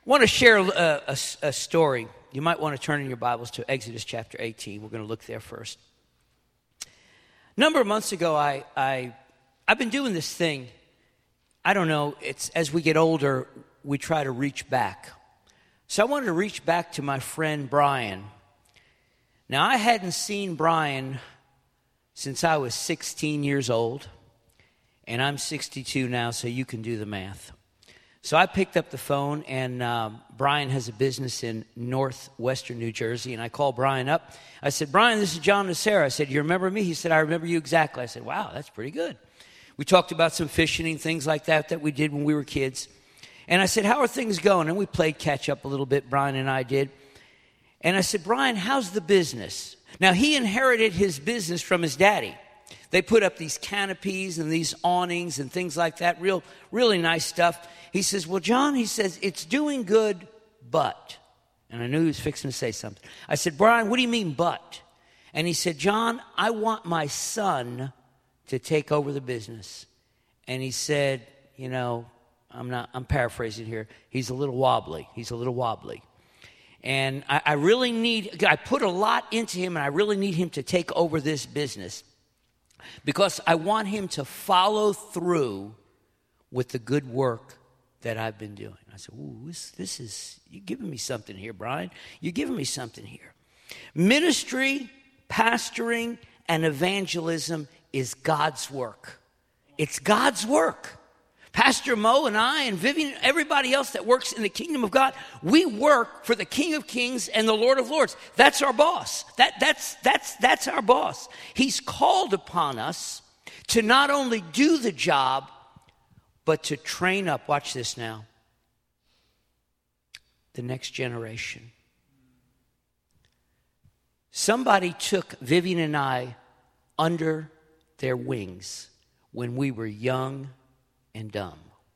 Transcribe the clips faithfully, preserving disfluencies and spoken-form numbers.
want to share a, a, a story. You might want to turn in your Bibles to Exodus chapter eighteen. We're going to look there first. A number of months ago, I, I, I've been doing this thing. I don't know, it's as we get older, we try to reach back. So I wanted to reach back to my friend Brian. Now, I hadn't seen Brian since I was sixteen years old, and I'm sixty-two now, so you can do the math. So I picked up the phone, and um, Brian has a business in northwestern New Jersey, and I called Brian up. I said, Brian, this is John Nacera. I said, you remember me? He said, I remember you exactly. I said, wow, that's pretty good. We talked about some fishing and things like that that we did when we were kids. And I said, how are things going? And we played catch up a little bit, Brian and I did. And I said, Brian, how's the business? Now, he inherited his business from his daddy. They put up these canopies and these awnings and things like that, real, really nice stuff. He says, well, John, he says, it's doing good, but. And I knew he was fixing to say something. I said, Brian, what do you mean, but? And he said, John, I want my son to take over the business. And he said, you know, I'm not, I'm paraphrasing here. He's a little wobbly. He's a little wobbly. And I, I really need, I put a lot into him, and I really need him to take over this business because I want him to follow through with the good work that I've been doing. I said, ooh, this, this is, you're giving me something here, Brian. You're giving me something here. Ministry, pastoring, and evangelism is God's work. It's God's work. Pastor Mo and I and Vivian and everybody else that works in the kingdom of God, we work for the King of Kings and the Lord of Lords. That's our boss. That, that's, that's, that's our boss. He's called upon us to not only do the job, but to train up, watch this now, the next generation. Somebody took Vivian and I under their wings when we were young and dumb.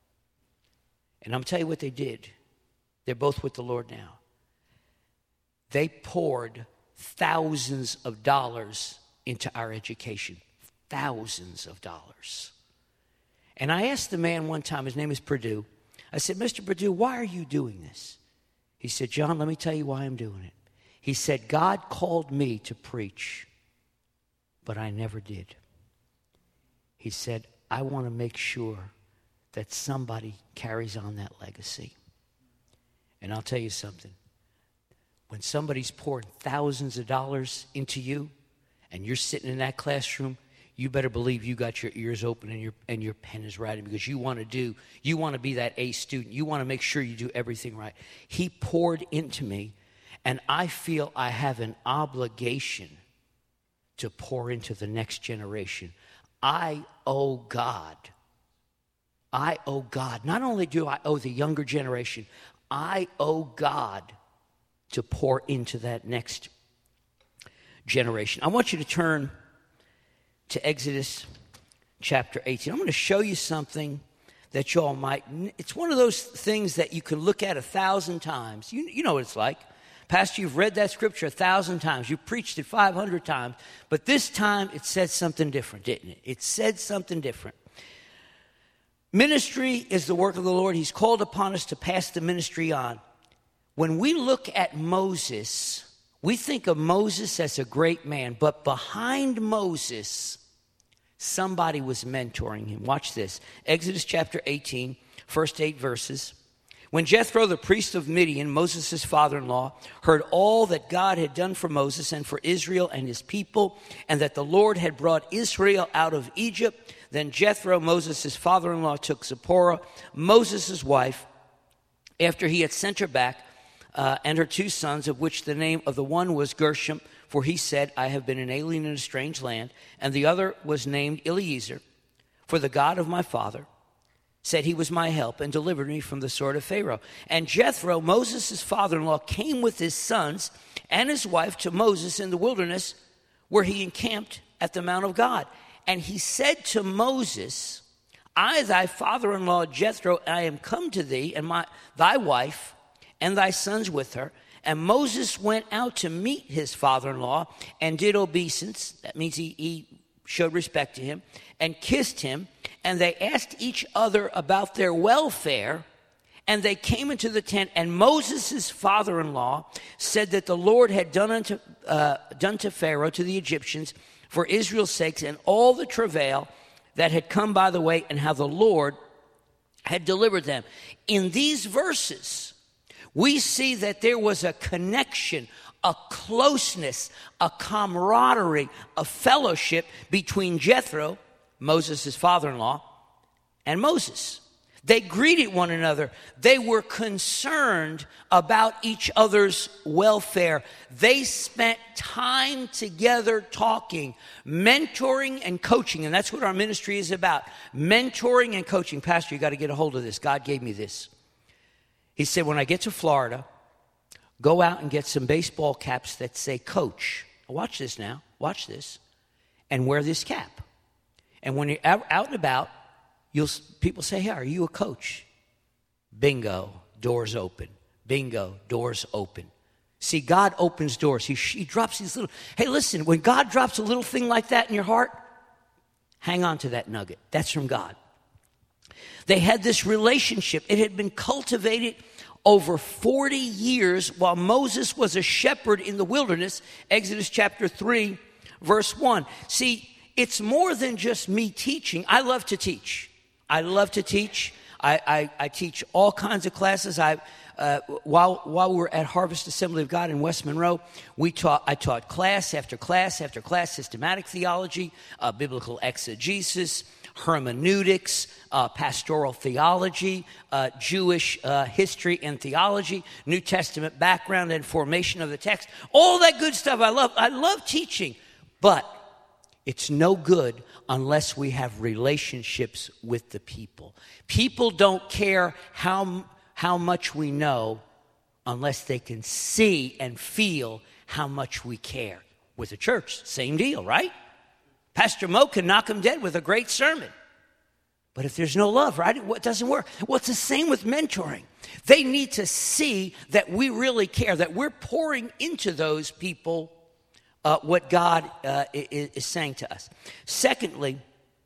And I'm telling you what they did. They're both with the Lord now. They poured thousands of dollars into our education. Thousands of dollars. And I asked the man one time, his name is Purdue. I said, Mister Purdue, why are you doing this? He said, John, let me tell you why I'm doing it. He said, God called me to preach, but I never did. He said, I want to make sure that somebody carries on that legacy. And I'll tell you something. When somebody's pouring thousands of dollars into you and you're sitting in that classroom, you better believe you got your ears open and your and your pen is writing because you want to do, you want to be that A student. You want to make sure you do everything right. He poured into me, and I feel I have an obligation to pour into the next generation. I owe God. I owe God. Not only do I owe the younger generation, I owe God to pour into that next generation. I want you to turn to Exodus chapter eighteen. I'm going to show you something that you all might, it's one of those things that you can look at a thousand times. You, you know what it's like. Pastor, you've read that scripture a thousand times. You preached it five hundred times. But this time it said something different, didn't it? It said something different. Ministry is the work of the Lord. He's called upon us to pass the ministry on. When we look at Moses, we think of Moses as a great man, but behind Moses, somebody was mentoring him. Watch this. Exodus chapter eighteen, first eight verses. When Jethro, the priest of Midian, Moses' father-in-law, heard all that God had done for Moses and for Israel and his people, and that the Lord had brought Israel out of Egypt, then Jethro, Moses' father-in-law, took Zipporah, Moses' wife, after he had sent her back, Uh, and her two sons, of which the name of the one was Gershom, for he said, I have been an alien in a strange land. And the other was named Eliezer, for the God of my father said he was my help and delivered me from the sword of Pharaoh. And Jethro, Moses' father-in-law, came with his sons and his wife to Moses in the wilderness, where he encamped at the Mount of God. And he said to Moses, I, thy father-in-law Jethro, I am come to thee, and my thy wife, and thy sons with her. And Moses went out to meet his father-in-law and did obeisance. That means he, he showed respect to him and kissed him. And they asked each other about their welfare. And they came into the tent, and Moses' father-in-law said that the Lord had done unto uh, done to Pharaoh, to the Egyptians, for Israel's sakes, and all the travail that had come by the way, and how the Lord had delivered them. In these verses, we see that there was a connection, a closeness, a camaraderie, a fellowship between Jethro, Moses' father-in-law, and Moses. They greeted one another. They were concerned about each other's welfare. They spent time together talking, mentoring and coaching. And that's what our ministry is about. Mentoring and coaching. Pastor, you got to get a hold of this. God gave me this. He said, when I get to Florida, go out and get some baseball caps that say coach. Watch this now. Watch this. And wear this cap. And when you're out, out and about, You'll, people say, hey, are you a coach? Bingo, doors open. Bingo, doors open. See, God opens doors. He, he drops these little, hey, listen, when God drops a little thing like that in your heart, hang on to that nugget. That's from God. They had this relationship. It had been cultivated over forty years while Moses was a shepherd in the wilderness. Exodus chapter three, verse one. See, it's more than just me teaching. I love to teach. I love to teach. I, I, I teach all kinds of classes. I, uh, while while we were at Harvest Assembly of God in West Monroe, we taught. I taught class after class after class: systematic theology, uh, biblical exegesis, hermeneutics, uh, pastoral theology, uh, Jewish uh, history and theology, New Testament background and formation of the text. All that good stuff. I love. I love teaching, but it's no good unless we have relationships with the people. People don't care how, how much we know unless they can see and feel how much we care. With the church, same deal, right? Pastor Mo can knock them dead with a great sermon. But if there's no love, right, it doesn't work. Well, it's the same with mentoring. They need to see that we really care, that we're pouring into those people Uh, what God uh, is, is saying to us. Secondly,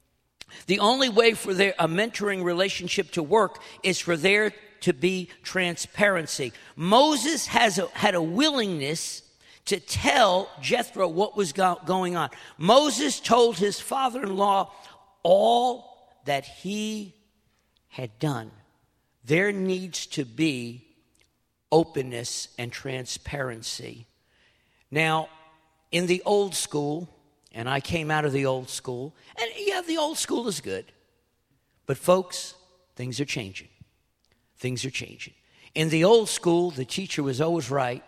the only way for their, a mentoring relationship to work is for there to be transparency. Moses has a, had a willingness to tell Jethro what was go- going on. Moses told his father-in-law all that he had done. There needs to be openness and transparency. Now, in the old school, and I came out of the old school, and yeah, the old school is good. But folks, things are changing. Things are changing. In the old school, the teacher was always right.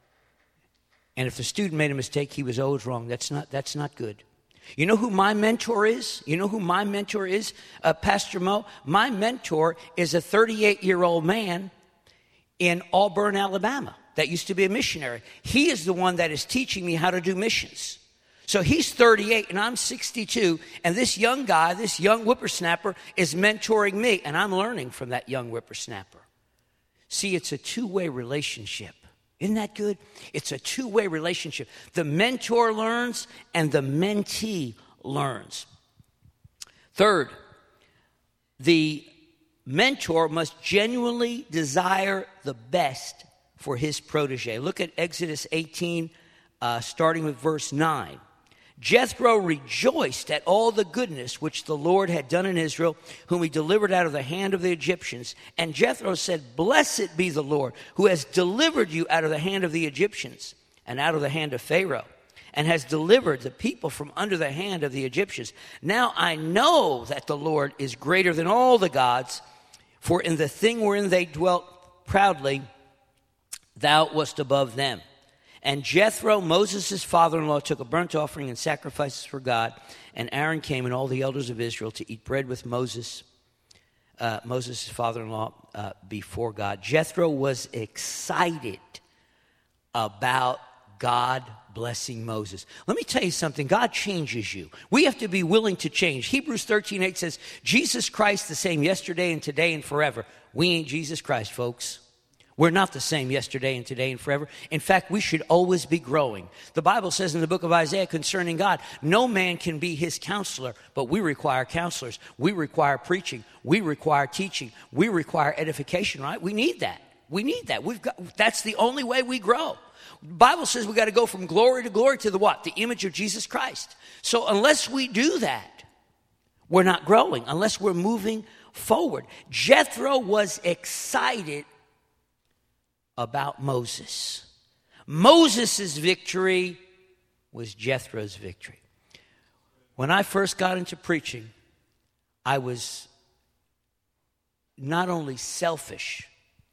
And if the student made a mistake, he was always wrong. That's not, that's not good. You know who my mentor is? You know who my mentor is, uh, Pastor Mo? My mentor is a thirty-eight-year-old man in Auburn, Alabama, that used to be a missionary. He is the one that is teaching me how to do missions. So he's thirty-eight and I'm sixty-two, and this young guy, this young whippersnapper is mentoring me, and I'm learning from that young whippersnapper. See, it's a two-way relationship. Isn't that good? It's a two-way relationship. The mentor learns and the mentee learns. Third, the mentor must genuinely desire the best for his protege. Look at Exodus eighteen, uh, starting with verse nine. Jethro rejoiced at all the goodness which the Lord had done in Israel, whom he delivered out of the hand of the Egyptians. And Jethro said, "Blessed be the Lord, who has delivered you out of the hand of the Egyptians and out of the hand of Pharaoh, and has delivered the people from under the hand of the Egyptians. Now I know that the Lord is greater than all the gods, for in the thing wherein they dwelt proudly, thou wast above them." And Jethro, Moses' father-in-law, took a burnt offering and sacrifices for God. And Aaron came and all the elders of Israel to eat bread with Moses, uh, Moses' father-in-law, uh, before God. Jethro was excited about God blessing Moses. Let me tell you something. God changes you. We have to be willing to change. Hebrews thirteen eight says, Jesus Christ the same yesterday and today and forever. We ain't Jesus Christ, folks. We're not the same yesterday and today and forever. In fact, we should always be growing. The Bible says in the book of Isaiah concerning God, no man can be his counselor, but we require counselors. We require preaching. We require teaching. We require edification, right? We need that. We need that. We've got, that's the only way we grow. The Bible says we've got to go from glory to glory to the what? The image of Jesus Christ. So unless we do that, we're not growing, unless we're moving forward. Jethro was excited about Moses. Moses' victory was Jethro's victory. When I first got into preaching, I was not only selfish,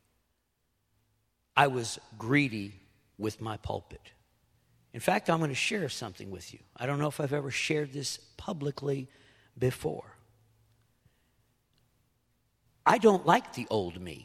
I was greedy with my pulpit. In fact, I'm going to share something with you. I don't know if I've ever shared this publicly before. I don't like the old me.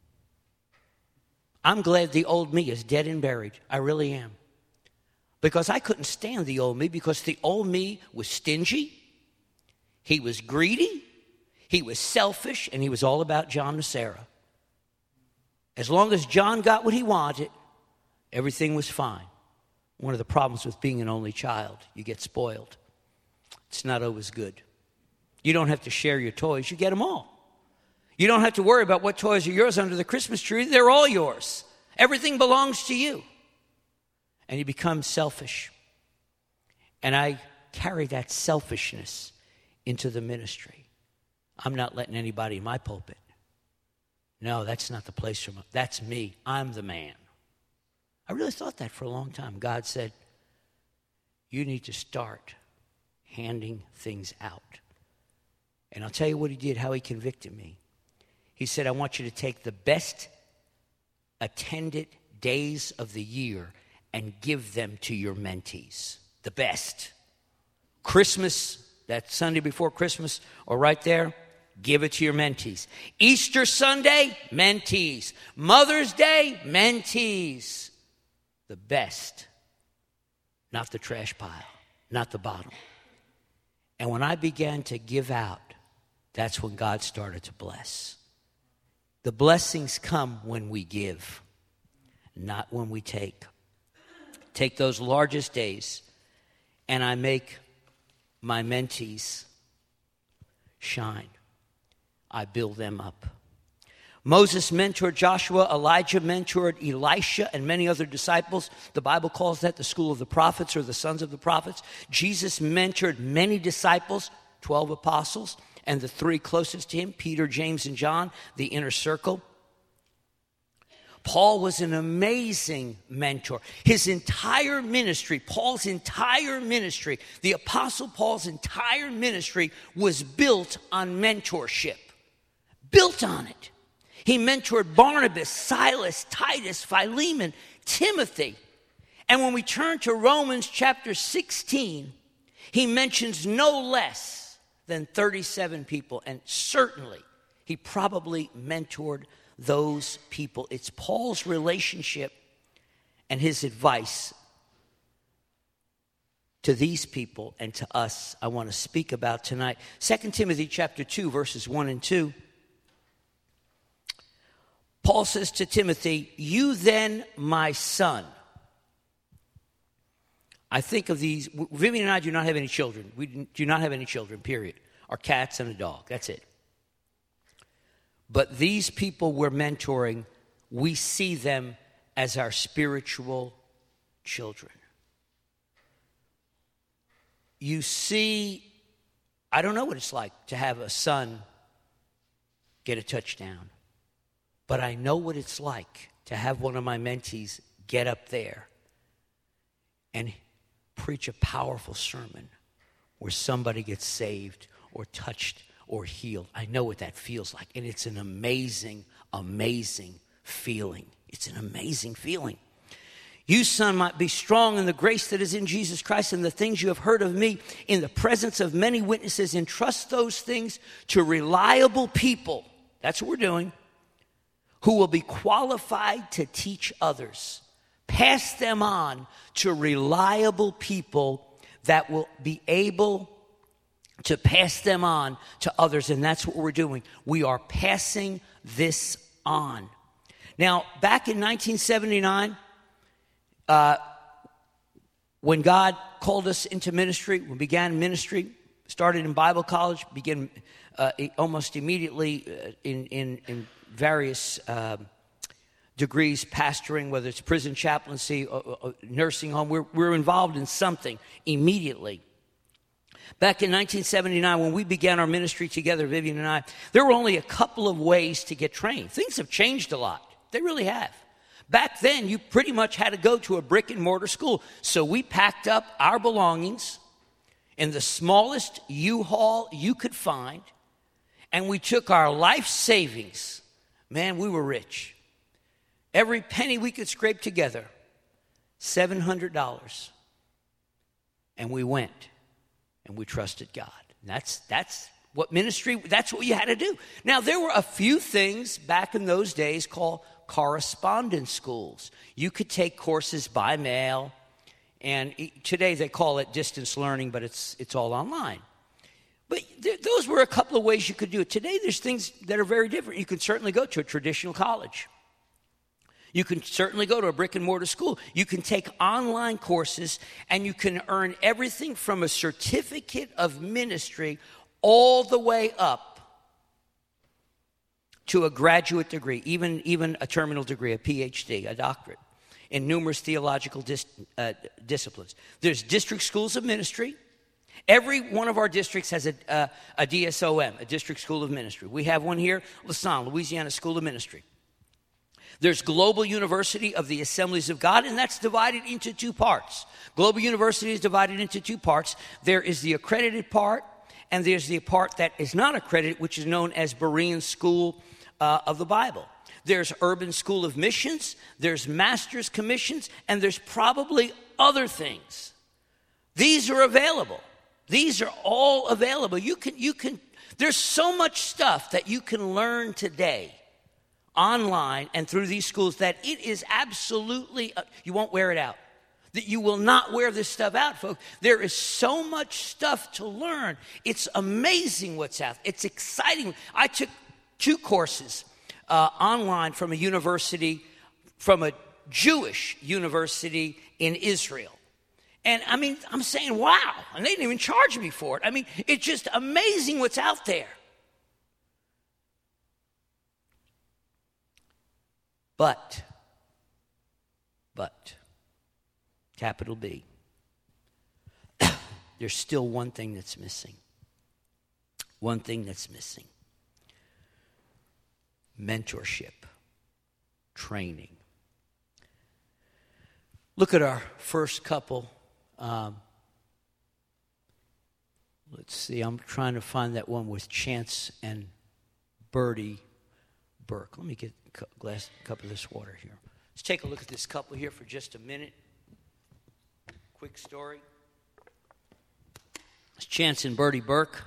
I'm glad the old me is dead and buried. I really am. Because I couldn't stand the old me, because the old me was stingy, he was greedy, he was selfish, and he was all about John and Sarah. As long as John got what he wanted, everything was fine. One of the problems with being an only child, you get spoiled. It's not always good. You don't have to share your toys, you get them all. You don't have to worry about what toys are yours under the Christmas tree. They're all yours. Everything belongs to you. And you become selfish. And I carry that selfishness into the ministry. I'm not letting anybody in my pulpit. No, that's not the place for me. That's me. I'm the man. I really thought that for a long time. God said, you need to start handing things out. And I'll tell you what he did, how he convicted me. He said, I want you to take the best attended days of the year and give them to your mentees. The best. Christmas, that Sunday before Christmas, or right there, give it to your mentees. Easter Sunday, mentees. Mother's Day, mentees. The best. Not the trash pile, not the bottom. And when I began to give out, that's when God started to bless. The blessings come when we give, not when we take. Take those largest days, and I make my mentees shine. I build them up. Moses mentored Joshua, Elijah mentored Elisha, and many other disciples. The Bible calls that the school of the prophets or the sons of the prophets. Jesus mentored many disciples, twelve apostles, and the three closest to him, Peter, James, and John, the inner circle. Paul was an amazing mentor. His entire ministry, Paul's entire ministry, the Apostle Paul's entire ministry was built on mentorship. Built on it. He mentored Barnabas, Silas, Titus, Philemon, Timothy. And when we turn to Romans chapter sixteen, he mentions no less than thirty-seven people. And certainly, he probably mentored those people. It's Paul's relationship and his advice to these people and to us I want to speak about tonight. Second Timothy chapter two, verses one and two. Paul says to Timothy, you then, my son. I think of these, Vivian and I do not have any children. We do not have any children, period. Our cats and a dog, that's it. But these people we're mentoring, we see them as our spiritual children. You see, I don't know what it's like to have a son get a touchdown, but I know what it's like to have one of my mentees get up there and preach a powerful sermon where somebody gets saved or touched or healed. I know what that feels like. And it's an amazing, amazing feeling. It's an amazing feeling. You, son, might be strong in the grace that is in Jesus Christ and the things you have heard of me in the presence of many witnesses. Entrust those things to reliable people. That's what we're doing. Who will be qualified to teach others. Pass them on to reliable people that will be able to pass them on to others. And that's what we're doing. We are passing this on. Now, back in nineteen seventy-nine, uh, when God called us into ministry, we began ministry, started in Bible college, began uh, almost immediately uh, in, in, in various uh, degrees, pastoring, whether it's prison chaplaincy, or, or nursing home. We're, we're involved in something immediately. Back in nineteen seventy-nine, when we began our ministry together, Vivian and I, there were only a couple of ways to get trained. Things have changed a lot. They really have. Back then, you pretty much had to go to a brick and mortar school. So we packed up our belongings in the smallest U-Haul you could find, and we took our life savings. Man, we were rich. Every penny we could scrape together, seven hundred dollars. And we went. And we trusted God. And that's that's what ministry, that's what you had to do. Now, there were a few things back in those days called correspondence schools. You could take courses by mail, and today they call it distance learning, but it's it's all online. But th- those were a couple of ways you could do it. Today, there's things that are very different. You can certainly go to a traditional college. You can certainly go to a brick and mortar school. You can take online courses, and you can earn everything from a certificate of ministry all the way up to a graduate degree, even, even a terminal degree, a P H D, a doctorate, in numerous theological dis, uh, disciplines. There's district schools of ministry. Every one of our districts has a, uh, a D S O M, a district school of ministry. We have one here, Lasalle, Louisiana School of Ministry. There's Global University of the Assemblies of God, and that's divided into two parts. Global University is divided into two parts. There is the accredited part, and there's the part that is not accredited, which is known as Berean School uh, of the Bible. There's Urban School of Missions, there's Master's Commissions, and there's probably other things. These are available. These are all available. You can, you can, there's so much stuff that you can learn today online and through these schools that it is absolutely, uh, you won't wear it out. That you will not wear this stuff out, folks. There is so much stuff to learn. It's amazing what's out. It's exciting. I took two courses uh, online from a university, from a Jewish university in Israel. And I mean, I'm saying, wow. And they didn't even charge me for it. I mean, it's just amazing what's out there. But, but, capital B, there's still one thing that's missing. One thing that's missing. Mentorship, training. Look at our first couple. Um, let's see, I'm trying to find that one with Chance and Birdie Burke. Let me get a glass, cup of this water here. Let's take a look at this couple here for just a minute. Quick story. It's Chance and Birdie Burke.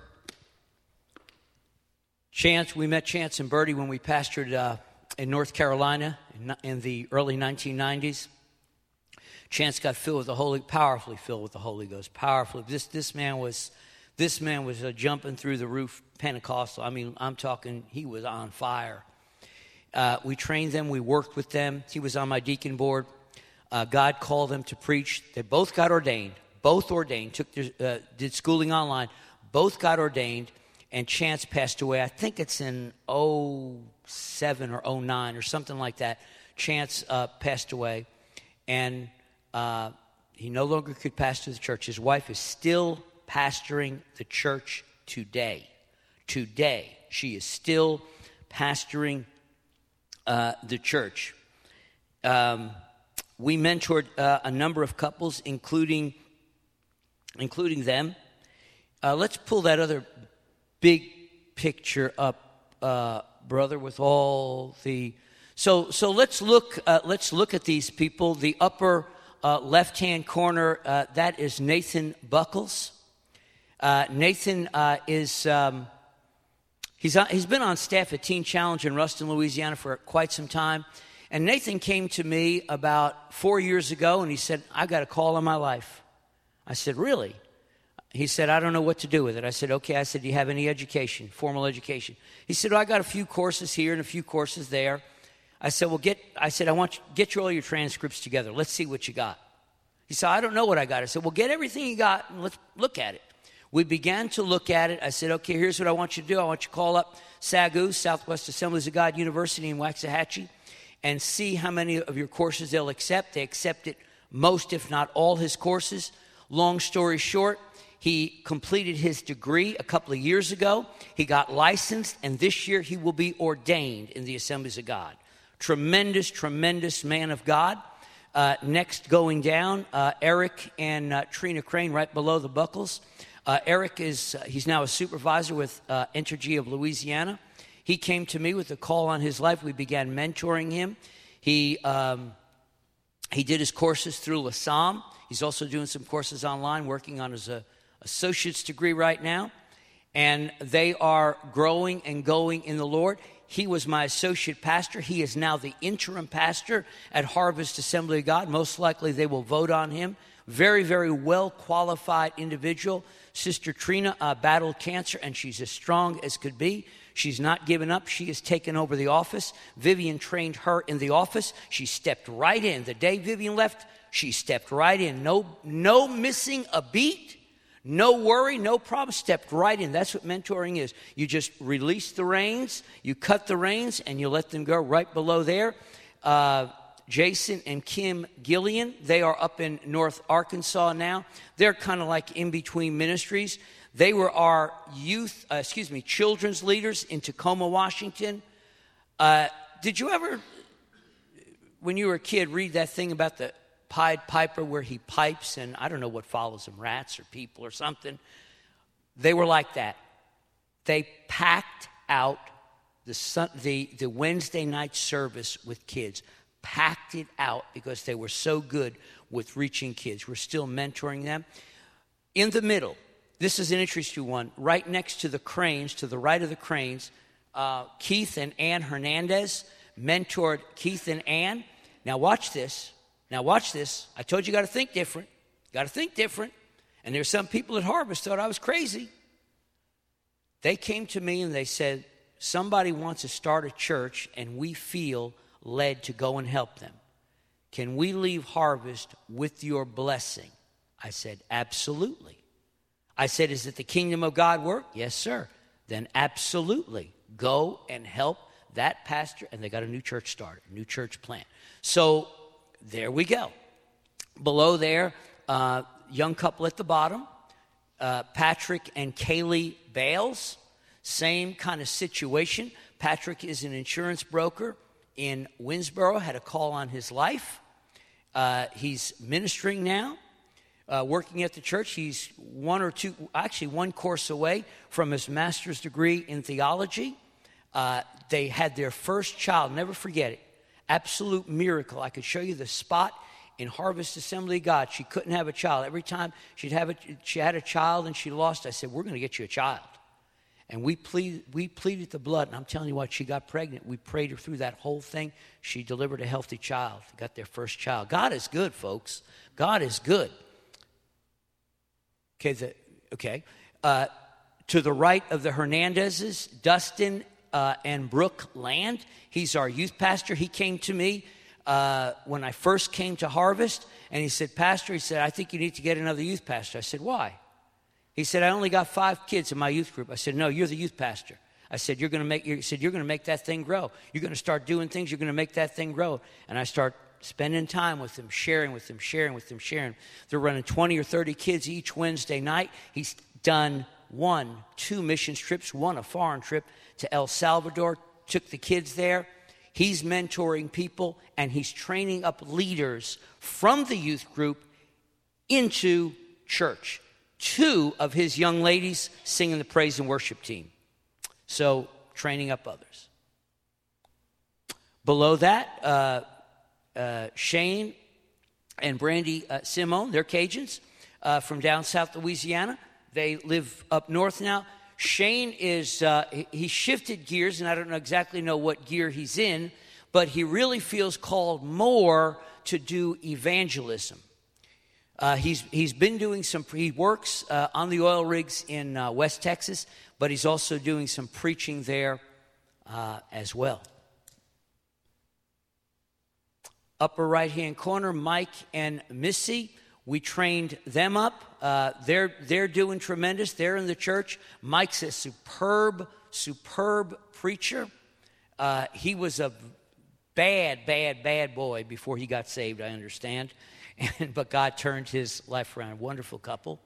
Chance, we met Chance and Birdie when we pastored uh, in North Carolina in, in the early nineteen nineties. Chance got filled with the Holy, powerfully filled with the Holy Ghost, powerfully. This this man was, this man was uh, jumping through the roof, Pentecostal. I mean, I'm talking, he was on fire. Uh, we trained them. We worked with them. He was on my deacon board. Uh, God called them to preach. They both got ordained. Both ordained. Took their, uh, did schooling online. Both got ordained. And Chance passed away. I think it's in oh seven or oh nine or something like that. Chance uh, passed away. And uh, he no longer could pastor the church. His wife is still pastoring the church today. Today. She is still pastoring Uh, the church. Um, we mentored uh, a number of couples, including including them. Uh, let's pull that other big picture up, uh, brother, with all the. So so let's look uh, let's look at these people. The upper uh, left-hand corner, uh, that is Nathan Buckles. Uh, Nathan uh, is. Um, He's, on, he's been on staff at Teen Challenge in Ruston, Louisiana for quite some time. And Nathan came to me about four years ago, and he said, I got a call on my life. I said, really? He said, I don't know what to do with it. I said, okay. I said, do you have any education, formal education? He said, well, I got a few courses here and a few courses there. I said, well, get, I said, I want you, get your, all your transcripts together. Let's see what you got. He said, I don't know what I got. I said, well, get everything you got and let's look at it. We began to look at it. I said, okay, here's what I want you to do. I want you to call up S A G U, Southwest Assemblies of God University in Waxahachie, and see how many of your courses they'll accept. They accepted most, if not all, his courses. Long story short, he completed his degree a couple of years ago. He got licensed, and this year he will be ordained in the Assemblies of God. Tremendous, tremendous man of God. Uh, next going down, uh, Eric and uh, Trina Crane right below the Buckles. Uh, Eric is, uh, he's now a supervisor with uh, Entergy of Louisiana. He came to me with a call on his life. We began mentoring him. He um, he did his courses through LaSalle. He's also doing some courses online, working on his uh, associate's degree right now. And they are growing and going in the Lord. He was my associate pastor. He is now the interim pastor at Harvest Assembly of God. Most likely they will vote on him. Very, very well-qualified individual. Sister Trina uh, battled cancer, and she's as strong as could be. She's not given up. She has taken over the office. Vivian trained her in the office. She stepped right in. The day Vivian left, she stepped right in. No, no missing a beat. No worry, no problem, stepped right in. That's what mentoring is. You just release the reins, you cut the reins, and you let them go right below there. Uh, Jason and Kim Gillian, they are up in North Arkansas now. They're kind of like in between ministries. They were our youth, uh, excuse me, children's leaders in Tacoma, Washington. Uh, did you ever, when you were a kid, read that thing about the Pied Piper where he pipes and I don't know what follows him, rats or people or something? They were like that. They packed out the, sun, the, the Wednesday night service with kids, packed it out because they were so good with reaching kids. We're still mentoring them. In the middle, this is an interesting one, right next to the Cranes, to the right of the Cranes, uh, Keith and Ann Hernandez mentored Keith and Ann. Now watch this. Now watch this. I told you you got to think different. Got to think different. And there's some people at Harvest thought I was crazy. They came to me and they said, somebody wants to start a church and we feel led to go and help them. Can we leave Harvest with your blessing? I said, absolutely. I said, is it the kingdom of God work? Yes, sir. Then absolutely. Go and help that pastor. And they got a new church started, a new church plant. So there we go. Below there, uh, young couple at the bottom, uh, Patrick and Kaylee Bales. Same kind of situation. Patrick is an insurance broker in Winsboro, had a call on his life. Uh, he's ministering now, uh, working at the church. He's one or two, actually one course away from his master's degree in theology. Uh, they had their first child, never forget it. Absolute miracle. I could show you the spot in Harvest Assembly of God. She couldn't have a child. Every time she'd have a, she had a child and she lost, I said, we're going to get you a child. And we plead, we pleaded the blood. And I'm telling you what, she got pregnant. We prayed her through that whole thing. She delivered a healthy child. Got their first child. God is good, folks. God is good. Okay, the, okay. Uh, to the right of the Hernandezes, Dustin Uh, and Brooke Land. He's our youth pastor. He came to me uh, when I first came to Harvest, and he said, Pastor, he said, I think you need to get another youth pastor. I said, why? He said, I only got five kids in my youth group. I said, no, you're the youth pastor. I said, you're going to make. He said, you're going to make that thing grow. You're going to start doing things. You're going to make that thing grow. And I start spending time with them, sharing with them, sharing with them, sharing. They're running twenty or thirty kids each Wednesday night. He's done one, two mission trips, one a foreign trip to El Salvador, took the kids there. He's mentoring people, and he's training up leaders from the youth group into church. Two of his young ladies singing the praise and worship team. So, training up others. Below that, uh, uh, Shane and Brandy uh, Simone, they're Cajuns uh, from down south Louisiana. They live up north now. Shane is, uh, he shifted gears, and I don't know exactly know what gear he's in, but he really feels called more to do evangelism. Uh, he's he's been doing some, he works uh, on the oil rigs in uh, West Texas, but he's also doing some preaching there uh, as well. upper right-hand corner, Mike and Missy. We trained them up. Uh, they're, they're doing tremendous. They're in the church. Mike's a superb, superb preacher. Uh, he was a bad, bad, bad boy before he got saved, I understand. And, but God turned his life around. Wonderful couple.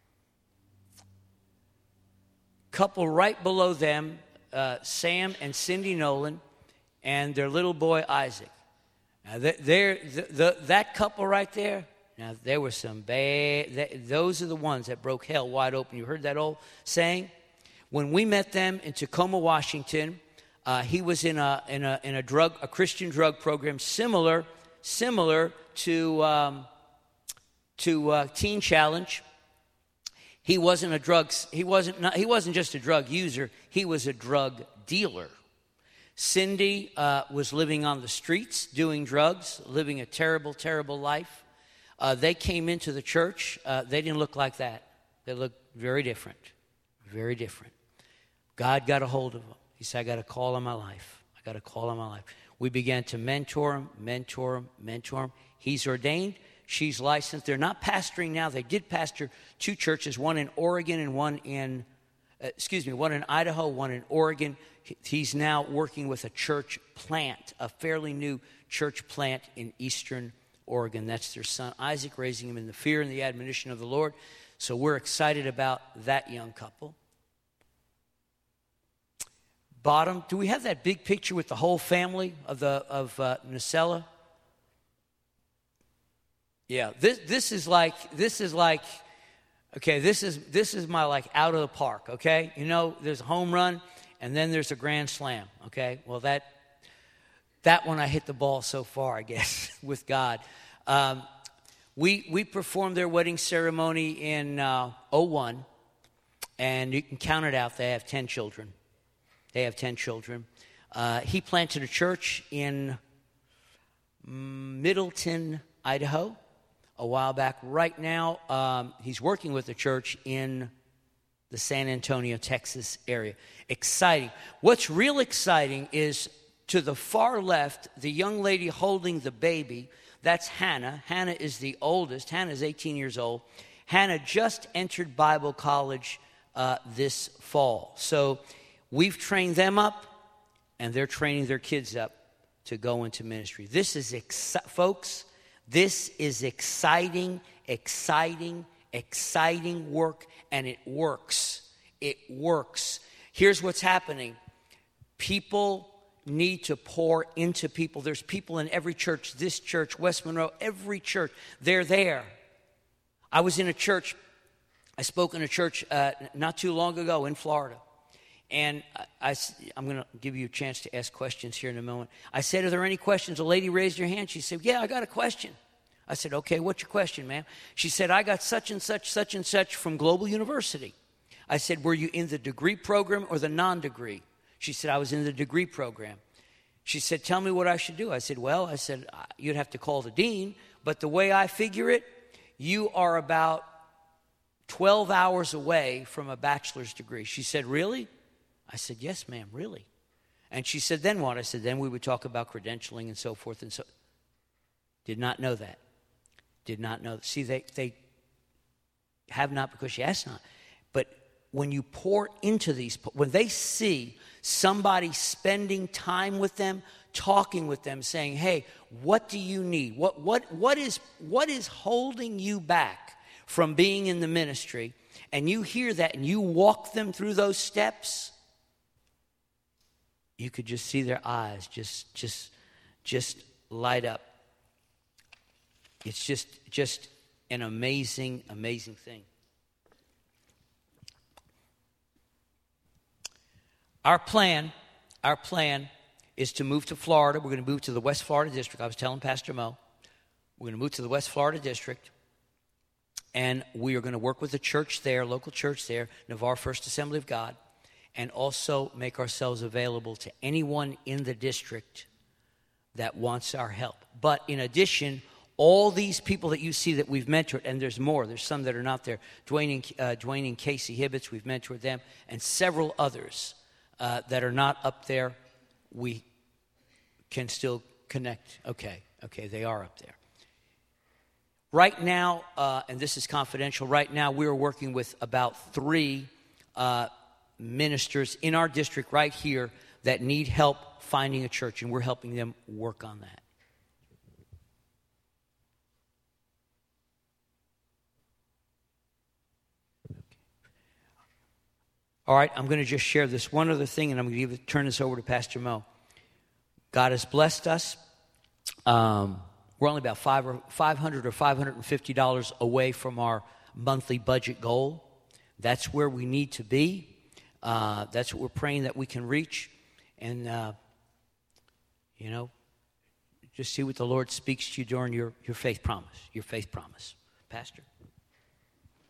Couple right below them, uh, Sam and Cindy Nolan, and their little boy, Isaac. Now, they're, the, the, that couple right there, now, there were some bad, they, those are the ones that broke hell wide open. You heard that old saying? When we met them in Tacoma, Washington, uh, he was in a in a in a drug a Christian drug program similar similar to um, to uh, Teen Challenge. He wasn't a drug he wasn't not, he wasn't just a drug user. He was a drug dealer. Cindy uh, was living on the streets, doing drugs, living a terrible, terrible life. Uh, they came into the church. Uh, they didn't look like that. They looked very different, very different. God got a hold of them. He said, I got a call on my life. I got a call on my life. We began to mentor him, mentor him, mentor him. He's ordained. She's licensed. They're not pastoring now. They did pastor two churches, one in Oregon and one in, uh, excuse me, one in Idaho, one in Oregon. He's now working with a church plant, a fairly new church plant in eastern Oregon. That's their son Isaac, raising him in the fear and the admonition of the Lord. So we're excited about that young couple. Bottom, do we have that big picture with the whole family of the of uh, Nacella? Yeah, this this is like this is like okay, this is this is my like out of the park, okay? You know, there's a home run and then there's a grand slam, okay? Well, that that one I hit the ball so far, I guess, with God. Um, we we performed their wedding ceremony in uh, oh one, and you can count it out. They have ten children. They have ten children. Uh, he planted a church in Middleton, Idaho, a while back. Right now, um, he's working with a church in the San Antonio, Texas area. Exciting. What's real exciting is to the far left, the young lady holding the baby, that's Hannah. Hannah is the oldest. Hannah is eighteen years old. Hannah just entered Bible college uh, this fall. So we've trained them up, and they're training their kids up to go into ministry. This is, exci- folks, this is exciting, exciting, exciting work, and it works. It works. Here's what's happening. People need to pour into people. There's people in every church, this church, West Monroe, every church. They're there. I was in a church, I spoke in a church uh, not too long ago in Florida. And I, I, I'm going to give you a chance to ask questions here in a moment. I said, are there any questions? A lady raised her hand. She said, yeah, I got a question. I said, okay, what's your question, ma'am? She said, I got such and such, such and such from Global University. I said, were you in the degree program or the non-degree? She said, I was in the degree program. She said, tell me what I should do. I said, well, I said, you'd have to call the dean. But the way I figure it, you are about twelve hours away from a bachelor's degree. She said, really? I said, yes, ma'am, really. And she said, then what? I said, then we would talk about credentialing and so forth and so. Did not know that. Did not know. See, they, they have not because she asked not. But when you pour into these, when they see somebody spending time with them, talking with them, saying, hey, what do you need? What, what, what, is, what is holding you back from being in the ministry? And you hear that and you walk them through those steps, you could just see their eyes just, just, just light up. It's just, just an amazing, amazing thing. Our plan, our plan is to move to Florida. We're going to move to the West Florida District. I was telling Pastor Mo, we're going to move to the West Florida District, and we are going to work with the church there, local church there, Navarre First Assembly of God, and also make ourselves available to anyone in the district that wants our help. But in addition, all these people that you see that we've mentored, and there's more, there's some that are not there, Dwayne and, uh, Dwayne and Casey Hibbets, we've mentored them, and several others uh, that are not up there, we can still connect. Okay, Okay, they are up there. Right now, uh, and this is confidential, right now we're working with about three uh, ministers in our district right here that need help finding a church, and we're helping them work on that. All right, I'm going to just share this one other thing, and I'm going to give it, turn this over to Pastor Mo. God has blessed us. Um, we're only about five or five hundred or five hundred and fifty dollars away from our monthly budget goal. That's where we need to be. Uh, that's what we're praying that we can reach, and uh, you know, just see what the Lord speaks to you during your your faith promise. Your faith promise, Pastor.